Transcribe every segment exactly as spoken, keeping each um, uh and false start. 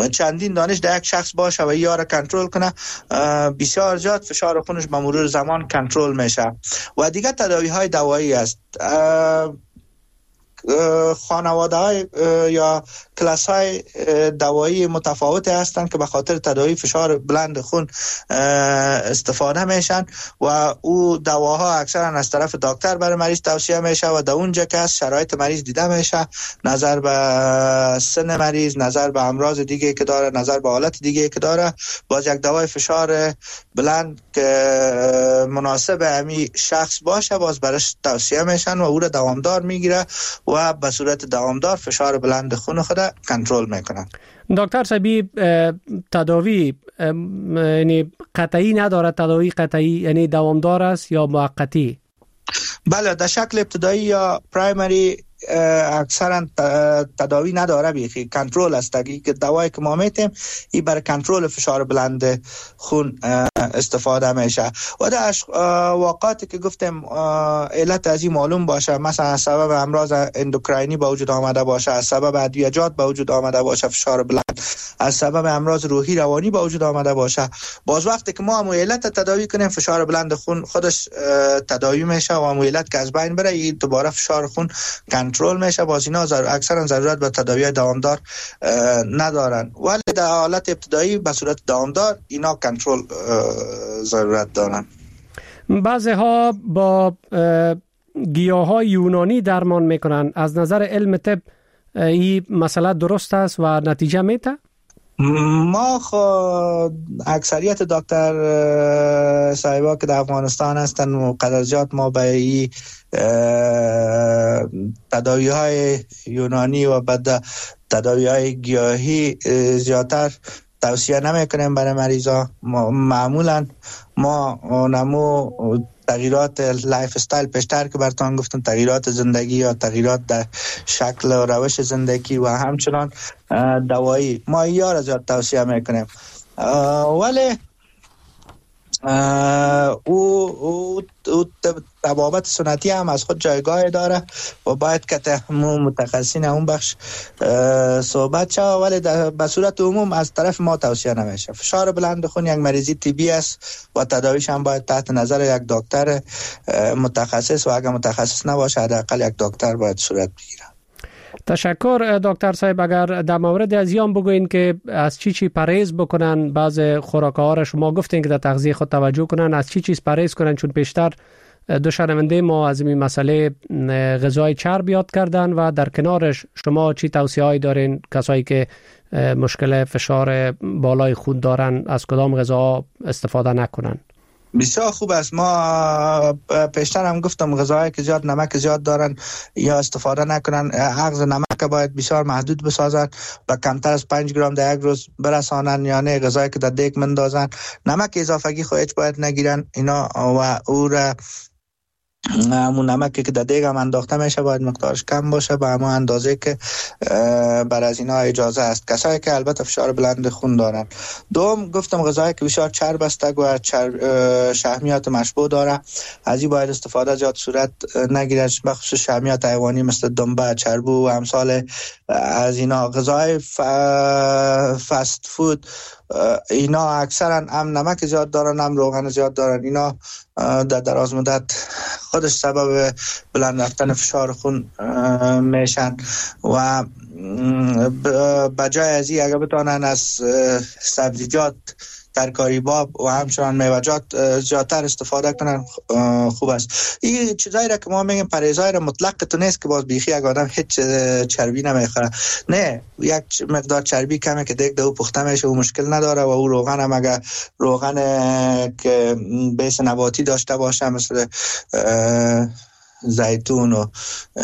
چندین دانش در یک شخص باشه و یا را کنترل کنه، بسیار زیاد فشار خونش به مرور زمان کنترل میشه. و دیگه تداوی های دوایی است. خانواده های یا کلاس های دوایی متفاوت هستند که به خاطر تداوی فشار بلند خون استفاده میشن و او دواها اکثرا از طرف دکتر برای مریض توصیه میشه و در اونجا که از شرایط مریض دیده میشه، نظر به سن مریض، نظر به امراض دیگه که داره، نظر به حالت دیگه که داره، باز یک دوای فشار بلند که مناسب همین شخص باشه باز برش توصیه میشن و او را دوامدار میگیره و به صورت دوامدار فشار بلند خون خود کنترل میکنن. دکتر صبی، تداوی یعنی قطعی نداره، تداوی قطعی یعنی دوامدار است یا موقتی؟ بله، در شکل ابتدایی یا پرایمری اکثرا تداوی نداره، بیخی کنترل است. که دوایی که ما میتیم این برای کنترل فشار بلند خون استفاده میشه و در واقعاتی که گفتیم علت از این معلوم باشه، مثلا از سبب امراض اندوکراینی به وجود آمده باشه، از سبب ادویه‌جات به وجود آمده باشه فشار بلند، از سبب امراض روحی روانی به وجود آمده باشه، باز وقتی که ما هم علت تداوی کنیم فشار بلند خون خودش تداوی میشه و هم علت که از بین بره، این دوباره فشار خون کنترل میشه. باز اینا اکثرا ضرورت به تداوی دوامدار ندارن، ولی در حالت ابتدایی به صورت دوامدار اینا کنترل ضرورت دارن. بعضی ها با گیاهای یونانی درمان میکنن. از نظر علم طب این مسئله درست است و نتیجه میده؟ ما خود اکثریت دکتر صاحبا که در افغانستان هستن و قدرزیات ما به این تداوی های یونانی و بعد تداوی های گیاهی زیادتر توصیه نمی کنیم برای مریضا. معمولا ما نمو تغییرات لایف استایل پیشتر که براتون گفتم، تغییرات زندگی یا تغییرات در شکل و روش زندگی و همچنان دوایی ما یا را زیاد توصیه میکنیم، ولی او او طبابت سنتی هم از خود جایگاه داره و باید که تهمو متخصصین اون بخش صحبت شد، ولی به صورت عموم از طرف ما توصیه نمیشه. فشار بلند خون یک مریضی طبی است و تداویش هم باید تحت نظر یک دکتر متخصص و اگر متخصص نباشه حداقل یک دکتر باید صورت بگیره. تشکر دکتر صاحب. اگر در مورد از یام بگوین که از چی چی پرهیز بکنن، بعض خوراک‌ها را شما گفتین که در تغذیه خود توجه کنن، از چی چیز پرهیز کنن؟ چون پیشتر دو شنونده ما از این مسئله غذای چرب یاد کردن و در کنارش شما چی توصیه‌ای دارین کسایی که مشکل فشار بالای خون دارن از کدام غذا استفاده نکنن؟ بسیار خوب است. ما پیشتر هم گفتم غذاهایی که زیاد نمک زیاد دارن یا استفاده نکنن. اخذ نمک باید بسیار محدود بسازن و کمتر از پنج گرم در یک روز برسانن، یعنی غذایی که در دیگ مندازن نمک اضافگی خو هیچ باید نگیرن اینا و او را همون نمکی که در دیگ هم انداخته میشه باید مقدارش کم باشه به همون اندازه که بر از اینا اجازه است، کسایی که البته فشار بلند خون دارن. دوم گفتم غذایی که بسیار چرب است و چرب شحمیات مشبوع داره، از این باید استفاده زیاد صورت نگیرد، بخصوص شحمیات حیوانی مثل دنبه، چربو و امثال از اینا. غذای ف... فست فود اینا اکثرا هم نمک زیاد دارن هم روغن زیاد دارن، اینا در دراز مدت خودش سبب بلند رفتن فشار خون میشن و بجای از این اگر بتونن از سبزیجات، ترکاری باب و همچنان میوه‌جات زیادتر استفاده کنن خوب است. این چیزایی را که ما میگیم پرهیزای را مطلق تو نیست که باز بیخی یک آدم هیچ چربی نمیخوره، نه، یک مقدار چربی کمه که دیگه دو پخته میشه و مشکل نداره و او روغن هم اگر روغن که بیس نباتی داشته باشه مثل زیتون و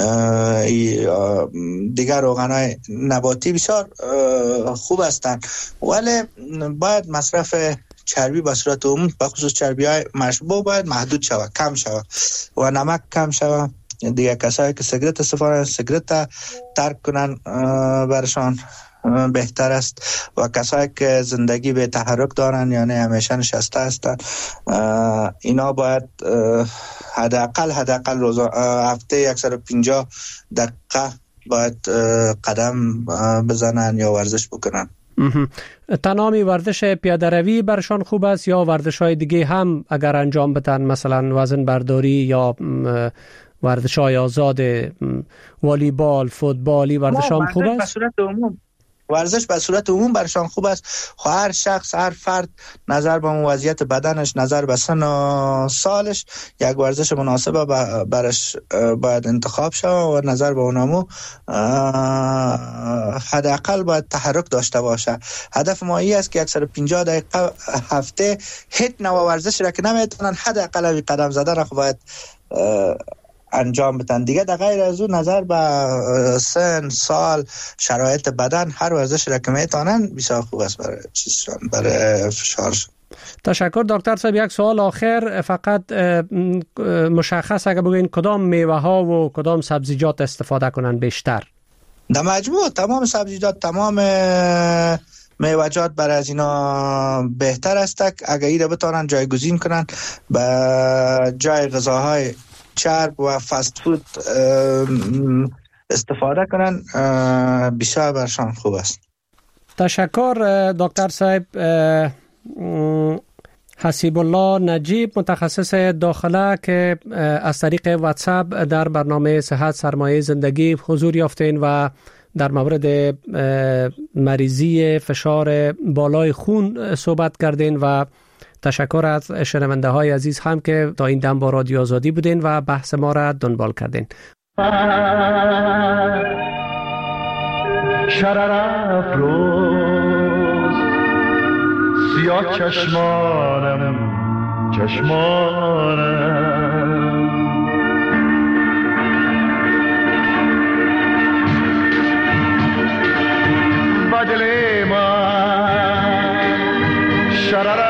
دیگر روغن‌های نباتی بسیار خوب هستند، ولی باید مصرف چربی به صورت عموم به خصوص چربی‌های مشبوع باید محدود شود، کم شود و نمک کم شود. دیگه کسایی که سیگرت استفاده سیگرت ترک کنن برشان بهتر است و کسایی که زندگی به تحرک دارن یعنی همیشه نشسته هستن اینا باید حداقل حداقل روز هفته صد و پنجاه دقیقه باید قدم بزنن یا ورزش بکنن. تنها ورزش پیاده روی برشان خوب است یا ورزش های دیگه هم اگر انجام بدن، مثلا وزن برداری یا ورزش های آزاد، والیبال، فوتبالی، ورزش هم خوب است؟ به صورت عموم ورزش به صورت عموم برشان خوب است. هر شخص، هر فرد نظر به وضعیت بدنش، نظر به سن و سالش یک ورزش مناسب برش باید انتخاب شود و نظر به اونمو حداقل باید تحرک داشته باشه. هدف ما این است که صد و پنجاه دقیقه هفته هیچ نوع ورزش را که نمیتونن حداقل قدم زدن خو باید انجام بدن. دیگه در غیر از اون نظر به سن، سال، شرایط بدن هر ورزش را که میتونن بسیار خوب است برای چیزشان، برای فشارشان. تشکر دکتر صاحب. یک سوال آخر فقط مشخص اگه بگوین کدام میوه ها و کدام سبزیجات استفاده کنن بیشتر؟ در مجموع تمام سبزیجات، تمام میوه‌جات برای از اینا بهتر است اگر ایره بتونن جایگزین کنن به جای غذاهای چرب و فست فود استفاده کنن، بسیار برشان خوب است. تشکر دکتر صاحب. حسیب الله نجیب، متخصص داخله که از طریق واتساپ در برنامه صحت سرمایه زندگی حضور یافتین و در مورد مریضی فشار بالای خون صحبت کردین و تشکر از شنونده های عزیز هم که تا این دم با رادیو آزادی بودین و بحث ما را دنبال کردین. شرر افروز سیاه چشمانم چشمانم با دل من شرر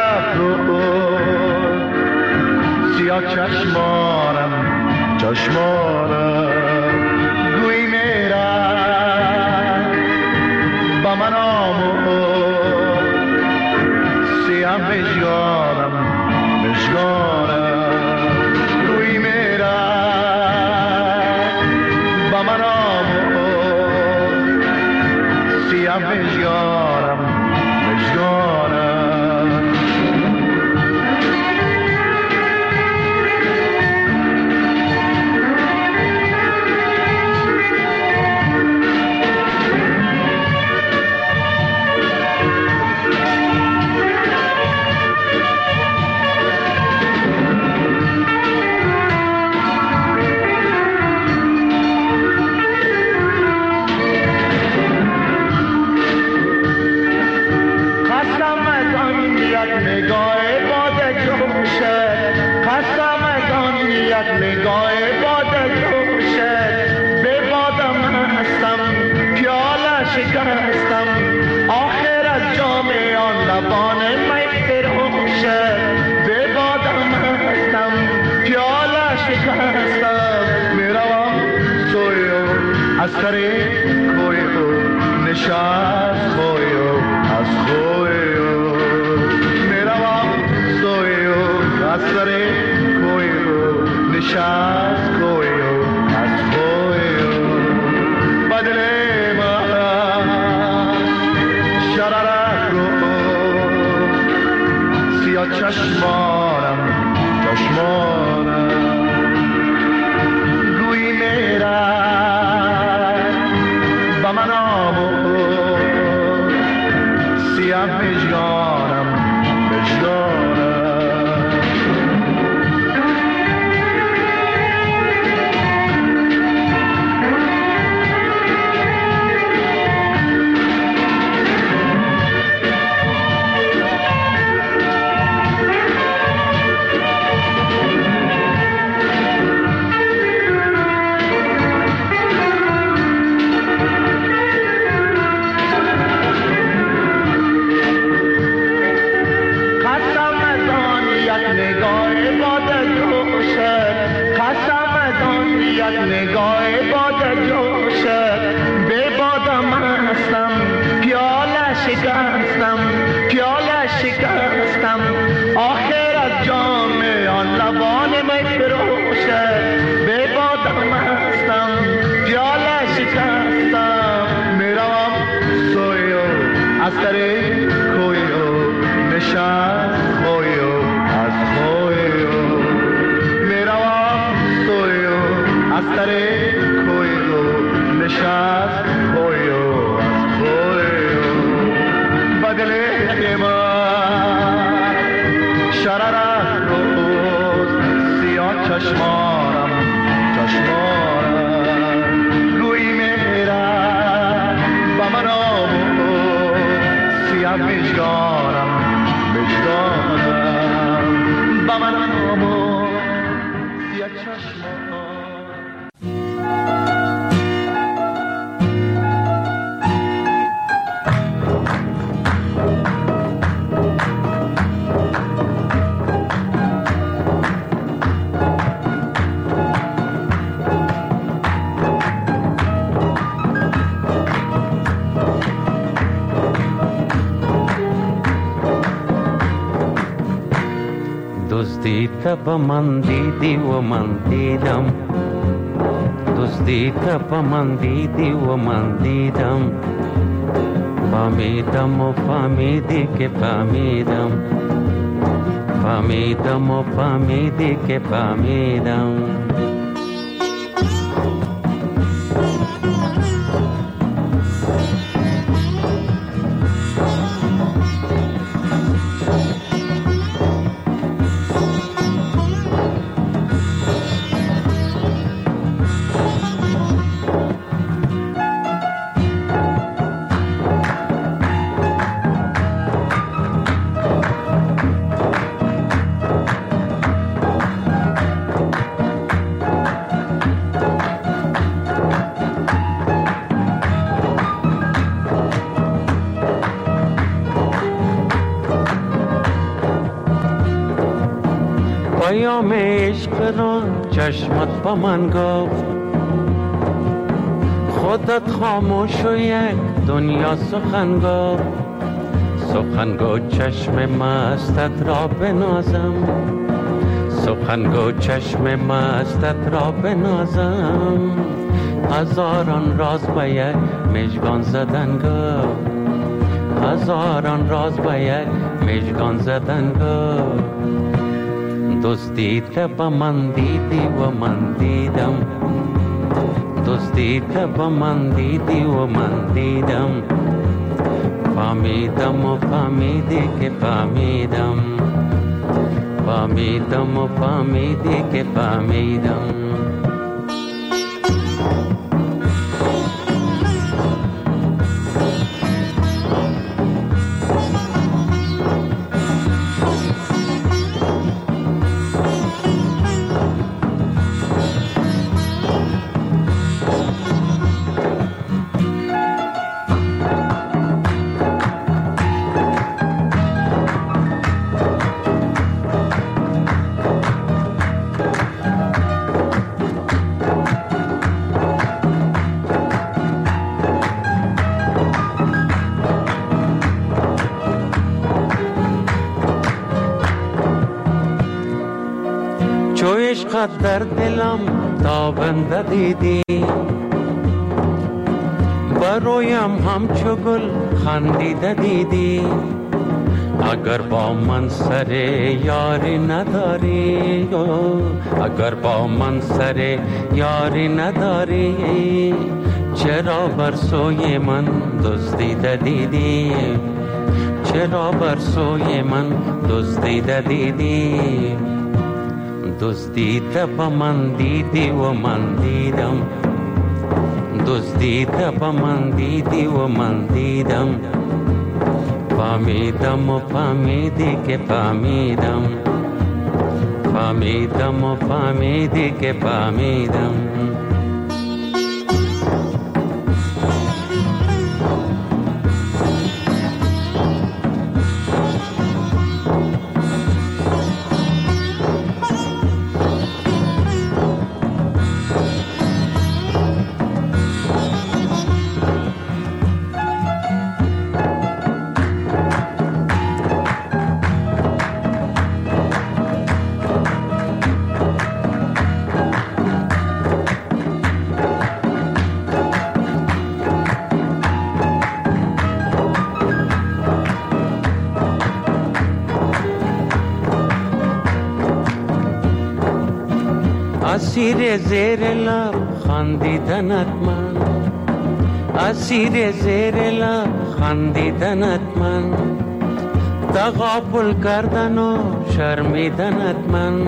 سیاه چشمانم چشمانم گوی میرم با من آمون سیاه مشگانم مشگانم گوی میرم با من آمون سیاه مشگانم مشگانم از سر کوی او نشست خوی او از خوی او میروم سوی او از سر کوی او نشست خوی او از خوی او بدل من شرر افروز سیاه چشمانم چشمانم گوی میرم من آمون سیاه مجگانم مجگانم Hasta کویو نشست خویو از خویو میروم سویو از سر کویو نشست خویو از خویو بدل من شرر روز سیاه چشمانم چشمانم گویی میرم با من آمون سیاه مجگانم مجگانم با من آمون سیاه چشمانم. دزدیده من دیدی و من دیدم دزدیده من دیدی و من دیدم فهمیدم و فهمیدی که فهمیدم فهمیدم و فهمیدی که فهمیدم پیام عشق را چشمت با من گفت خودت خاموش و یک دنیا سخن گفت سخن گو چشم مستت را بنازم سخن گو چشم مستت را بنازم هزاران راز به یک مژگان زدن گفت هزاران راز به یک مژگان زدن گفت دزدیده با من دیدی و من دیدم دزدیده با من دیدی و من دیدم فهمیدم و فهمیدی که فهمیدم فهمیدم و فهمیدی که فهمیدم عشقت در دلم تابنده دیدی برویم همچو گل خندیده دیدی اگر با من سر یاری نداری اگر با من سر یاری نداری چرا بر سوی من دزدیده دیدی چرا بر سوی من دزدیده دیدی دزدیده با من دیدی و من دیدم دزدیده با من دیدی و من دیدم فهمیدم و فهمیدی که فهمیدم فهمیدم و فهمیدی که فهمیدم اسیر زیر لب خندیدنت من، اسیر زیر لب خندیدنت من، تغافل کردن و شرمیدنت من،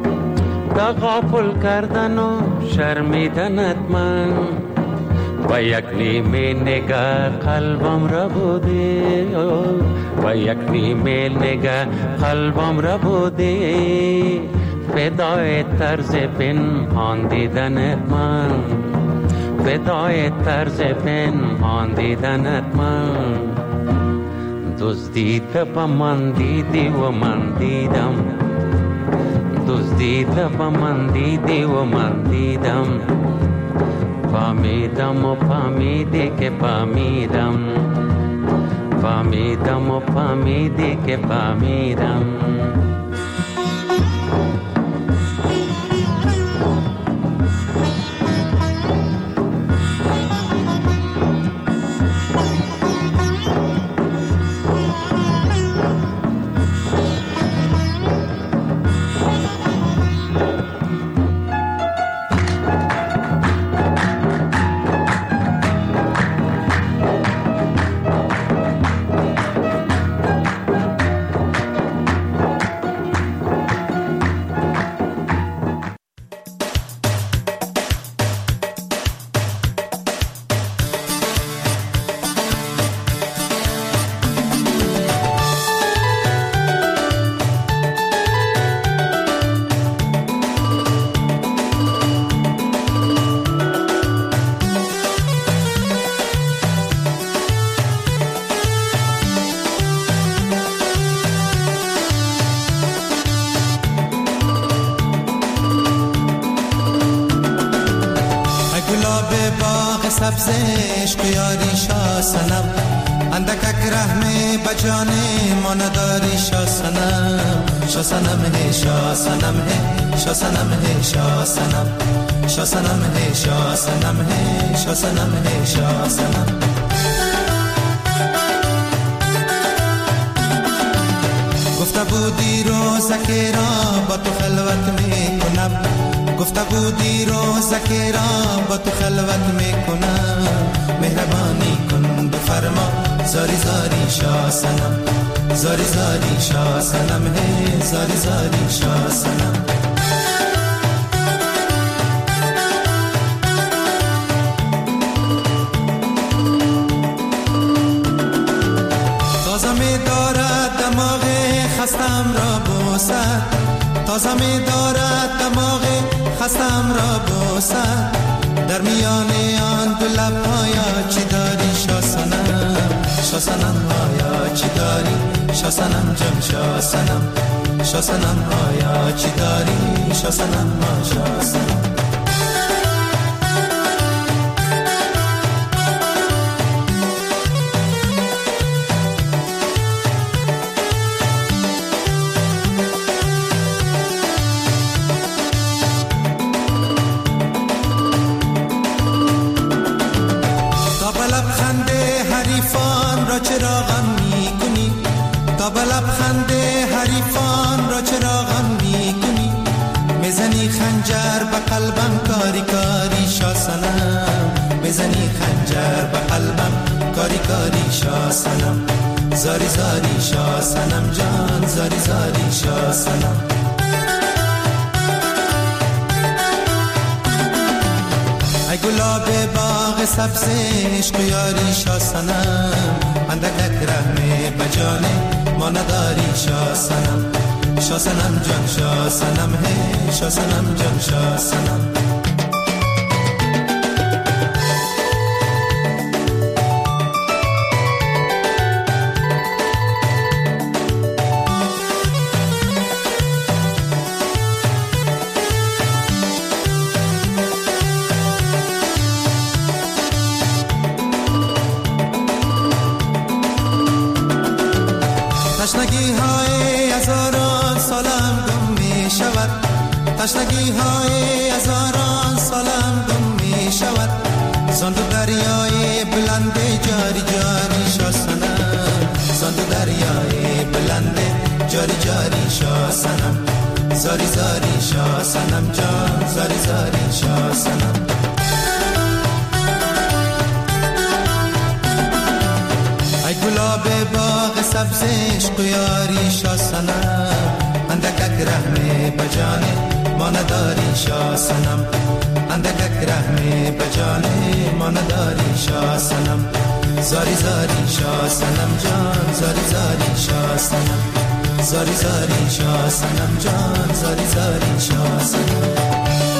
تغافل کردن و شرمیدنت من. و یک نیمه نگاه قلبم را بوده، و یک نیمه نگاه قلبم را بوده، فدای طرز پنهان دیدنت من، فدای طرز پنهان دیدنت من. دزدیده با من دیدی و من دیدم، دزدیده با من دیدی و من دیدم، فهمیدم و فهمیدی که فهمیدم، فهمیدم و فهمیدی که فهمیدم. سبز عشق یاری شاه سنم، اندکک رحمه بجان ما نداری شاه سنم، شاه سنم ہے شاه سنم ہے شاه سنم ہے شاه سنم، شاه سنم ہے شاه سنم ہے شاه سنم ہے شاه سنم. گفته بودی روزکی را با تو خلوت میکنم، گفته بودی روزکی را با تو خلوت میکنم، مهربانی کن بفرما زاری زاری شاه سنم، زاری زاری شاه سنم ہے زاری زاری شاه سنم. تازه می دارد دماغ خستم را بوسد، تازه می دارد دماغ خستم را بوسد، در میان آن دو لب‌هایا چی داری شاه سنم، شاه سنم هایا چی داری شاه سنم جان شاه سنم، شاه سنم هایا چی داری شاه سنم ها شاه سنم. چرا غم میکنی تا به لبخند حریفان را چرا غم میکنی، میزنی خنجر به قلبم کاری کاری شاه سنم، میزنی خنجر به قلبم کاری کاری شاه سنم، زاری زاری شاه سنم جان زاری زاری شاه سنم. ای گلاب باغ سبز عشق یاری شاه سنم، اندکک رحمه بجانه ما نداری شاه سنم، شاه سنم جان شاه سنم ہے شاه سنم جان شاه سنم. تشنگی های هزاران سالم گم می شود، تشنگی های هزاران سالم گم می شود، زندو دریای بلند جاری جاری شاه سنم، زندو دریای بلند جاری جاری شاه سنم، زاری زاری شاه صنم جان، زاری زاری شاه صنم. ای گلاب باغ سبزش قیاری شاه صنم، اندکک رحمه بجانه ما نداری شاه صنم، اندکک رحمه بجانه ما نداری شاه صنم. زاری زاری شاه صنم جان، زاری زاری شاه صنم، زاری زاری شاه صنم جان، زاری زاری شاه صنم.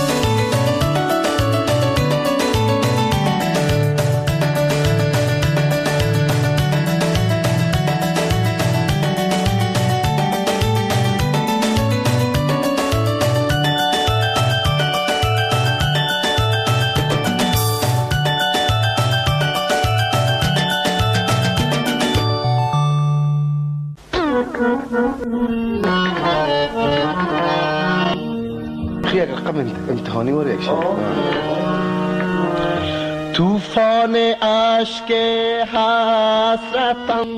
امتحانی و ریکشن. طوفان اشک حسرتم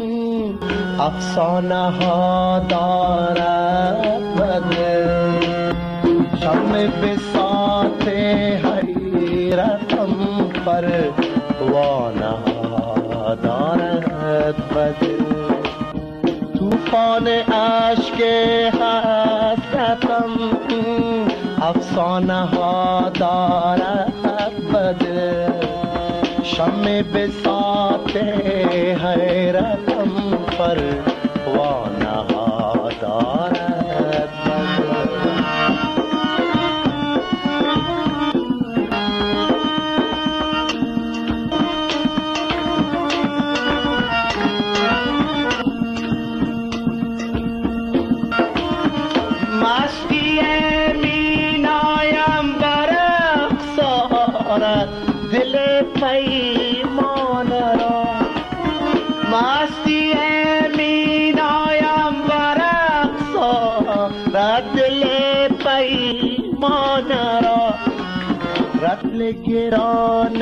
افسانه ها دارد بده، شم بساط حیرتم پروانه ها دارد بده. طوفان اشک حسرتم افسانه ها دارد بده، شم بساط حیرتم پروانه ها دارد بده. دل پیمان را مستی مینایم برقص آرد، دل پیمان را رطل گران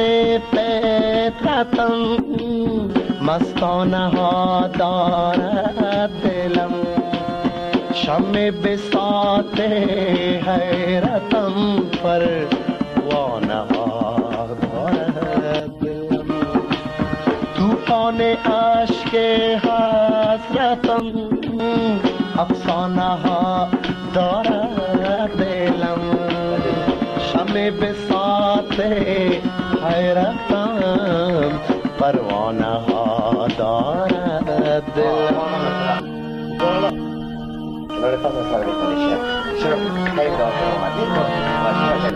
فطرتم مستانه ها دارد دلم، شم بساط حیرتم پروانه ها دارد دلم. طوفان اشک حسرتم افسانه ها دارد دلم، شم بساط حیرتم پروانه ها دارد دلم. Lo ricordo fare le condizioni. Solo che dopo la mattina va a fare.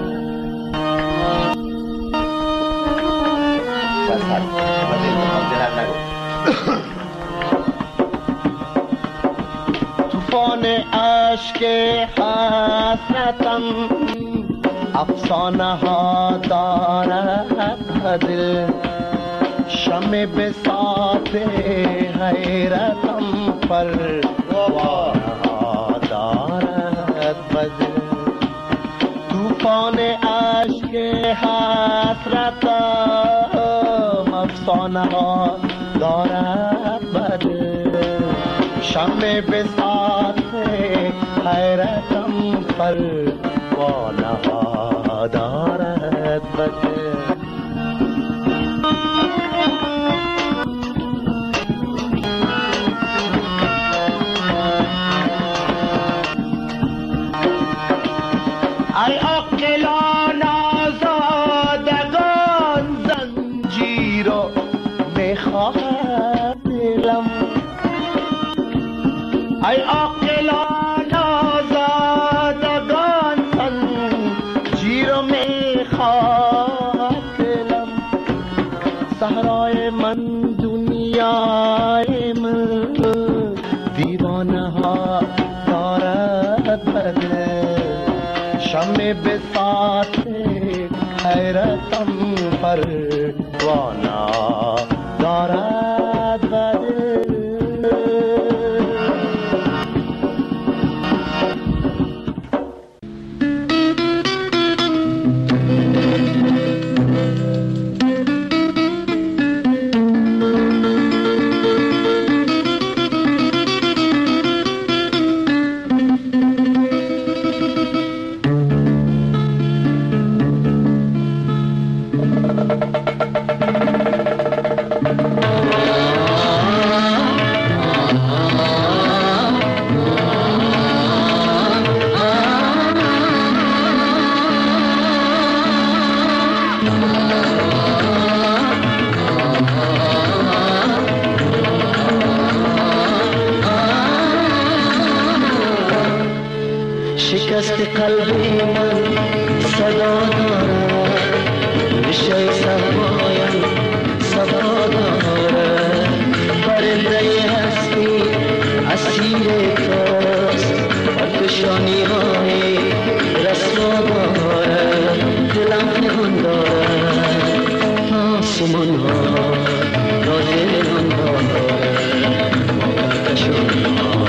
Basta, va bene, non te la nago. طوفان اشک حسرتم افسانه ها دارد دل، شم بساط حیرتم پروانه ها دارد بده. طوفان اشک حسرتم افسانه ها دارد بده، شم بساط حیرتم پروانه ها دارد بده. ای عاقلان آزادگان زنجیر رو میخواهد دلم، ای عاقلان آزادگان زنجیر رو میخواهد دلم. صحرای من دنیای من دیوانه ها دارد بده، شم بساط حیرتم پروانه دارد بده. قلبی من صدا دارد، نشه صفایم صدا دارد. پرنده هستی اسیر توست، پرکشانی های رسوا دارد. دلم نهان دارد، آسمان ها را دلم دارد. آتشان ها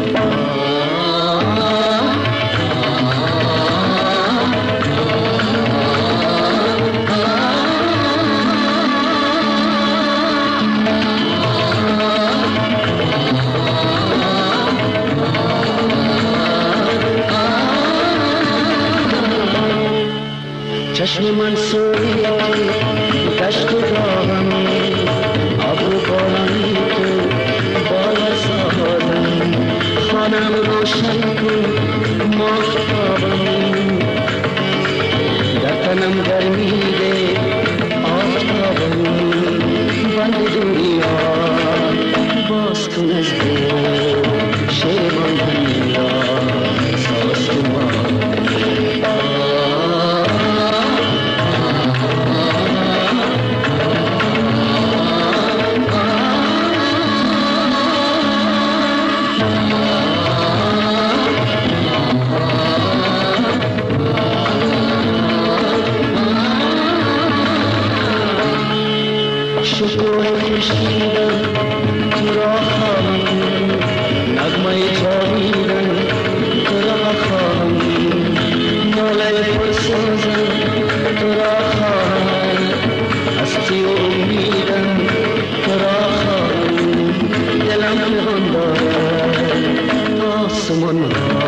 چشم من سوی گشت و راهم، ابرو بارانی تو باور سازم. خانم روشن کن ماهتابم، در تنم گرمی ده آفتابم. بند دنیا باز کن از دل، شیمان دنیا ساز کن. شکوه خورشیدم تو را خواهم، نغمه جاویدم تو را خواهم. ناله پرسازم تو را خواهم، هستی و امیدم تو را خواهم. دلم نهان دارد، آسمان ها